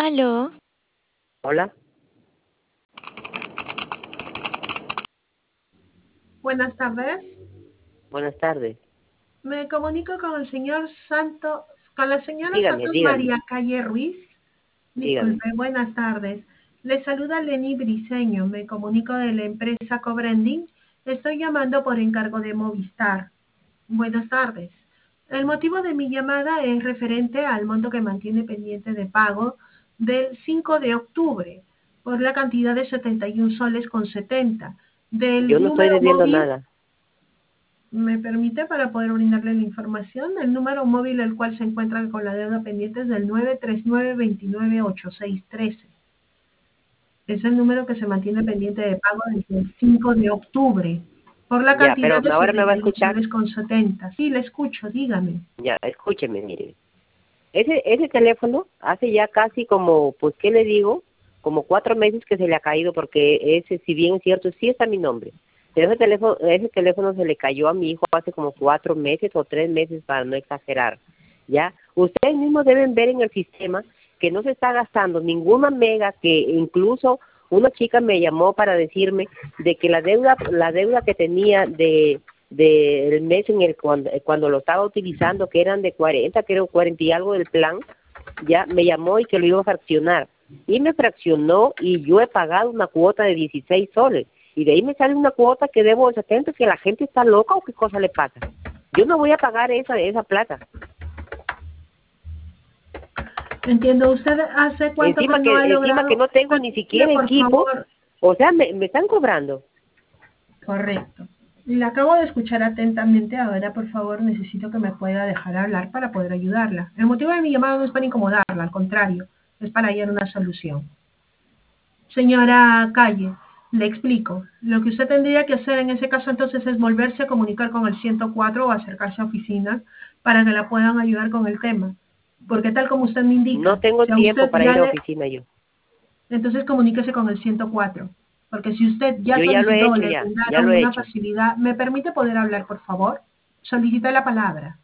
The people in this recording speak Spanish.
Aló, Hola, Buenas tardes. buenas tardes. Me comunico con el señor Santos, con la señora Dígame, Santos dígame, María Calle Ruiz. dígame. Disculpe, buenas tardes. Le saluda Lenny Briceño. Me comunico de la empresa Cobrending. Estoy llamando por encargo de Movistar. Buenas tardes. El motivo de mi llamada es referente al monto que mantiene pendiente de pago del 5 de octubre por la cantidad de 71 soles con 70 Yo del no estoy número debiendo móvil. nada. Me permite para poder brindarle la información. El número móvil el cual se encuentra con la deuda pendiente es del 939-298613. Es el número que se mantiene pendiente de pago desde el 5 de octubre por la Ya, cantidad pero de ahora me va a 71 escuchar. soles con 70. Sí, le escucho, dígame. Ya, escúcheme, mire. Ese teléfono hace ya casi como, pues, ¿qué le digo? Como 4 meses que se le ha caído porque ese, si bien es cierto, sí está mi nombre. Pero ese teléfono se le cayó a mi hijo hace como 4 meses o 3 meses para no exagerar. Ya, ustedes mismos deben ver en el sistema que no se está gastando ninguna mega, que incluso una chica me llamó para decirme de que la deuda que tenía del mes en el cuando lo estaba utilizando, que eran de 40, creo 40 y algo del plan, ya me llamó y que lo iba a fraccionar. Y me fraccionó y yo he pagado una cuota de 16 soles. Y de ahí me sale una cuota que debo de 70, que la gente está loca o qué cosa le pasa. Yo no voy a pagar esa plata. Entiendo, ¿usted hace cuánto que no ha Encima que logrado? no tengo ni Permítame, siquiera por equipo, favor. o sea, me están cobrando. Correcto. La acabo de escuchar atentamente. Ahora, por favor, necesito que me pueda dejar hablar para poder ayudarla. El motivo de mi llamado no es para incomodarla, al contrario, es para hallar una solución. Señora Calle, le explico. Lo que usted tendría que hacer en ese caso entonces es volverse a comunicar con el 104 o acercarse a oficinas para que la puedan ayudar con el tema. Porque tal como usted me No indica, tengo si a tiempo usted para ya ir a le... oficina yo. Entonces comuníquese con el 104. Porque si usted ya Yo ya lo he solicitó, hecho le ya lo brindaron he una hecho. facilidad, ¿me permite poder hablar, por favor? Solicita la palabra.